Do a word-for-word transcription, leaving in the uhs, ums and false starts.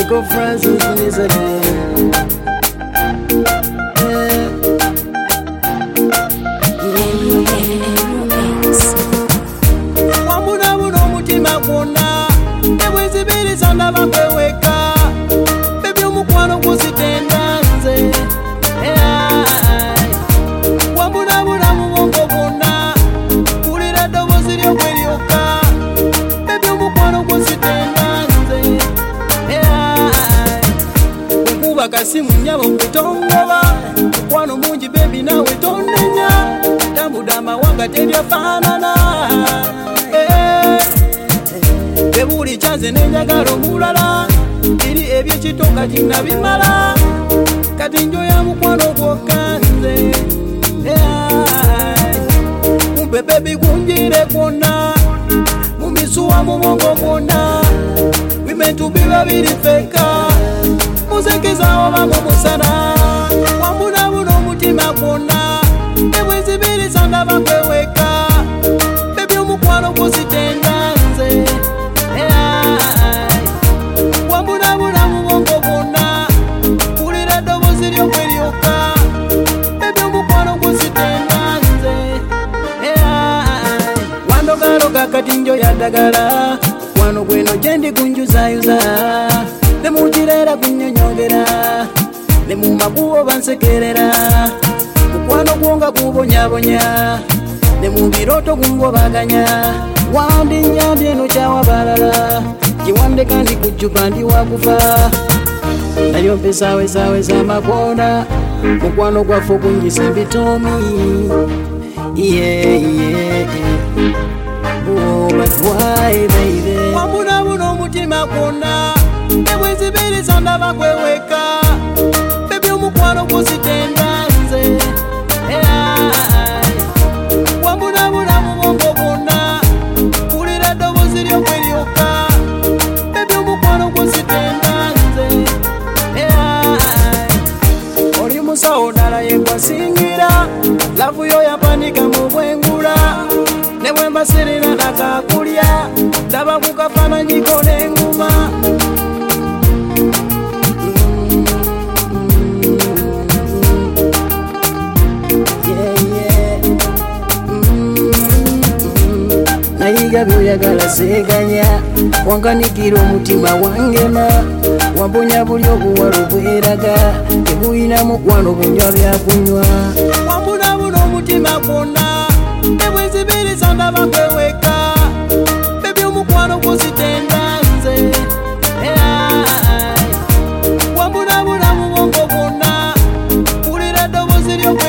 Michael Francis Nizade. Wambuna buno mutima kwonna ebwezibiriza ndaba kweweka bebi omukwano guzitenda nze wambuna bulamu bwongo bwonna kulira ddoboozi ly'okweryoka bebi omukwano guzitenda nze okuba kasimu nnyabo kutongoba mukwano mungi bebi nawe tonnenya tambuda amawanga teryafaanana buli kyanze nenjagala omulala biri ebyekitoka tinabimala kati njoya mukwano gwokanze kumpe bebi kunjire kwonna mumisuwa mubongo mwonna wimentu biba biri feka muzekezawo bamumusana wambuna buno omutima kwonna ebwezibiriza ndaba kweweka bebi omukwano guzitenda nze wambuna bulamu bwongo bwonna kulira eddoboozi ly'okweryoka bebi omukwano guzitenda nze wandogaloga kati njoya ddagala mukwano gweno gye ndi gunjuzayuza ne mugireera gunnyonyogera ne mu makubo bansekerera mukwano gwo nga gubonyabonya ne mu birooto gungobaganya wandinnyambye eno kyawabalala giwandeka ndi kujjuka ndi wakufa nayo mpesaawe saawe z'amakoona mukwano gwaffe ogunjisa ebitoomi yeah, yeah. Oh, but why, baby? Wambuna buno omutima kwonna ebwezibiriza ndaba kweweka bebi omukwano guzitenda nze wambuna bulamu bwongo bwonna kulira eddoboozi ly'okweryoka bebi omukwano guzitenda nze oli musawo ddala yegwasingira lavu yo yapanika mu bwengula ne bwe mbasirira nakakulya ndaba ku kafaananyiko n'enguma nayiga byoyagala seeganya wankanikira omutima wangema wamponya buli obuwala obweraga tebuyina mukwano bunywa byakunywa wambuna buno omutima kwonna ebwezibiriza ndaba kweweka bebi omukwano guzitenda nze wambuna bulamu bwongo bwonna kulira eddoboozi ly'okwe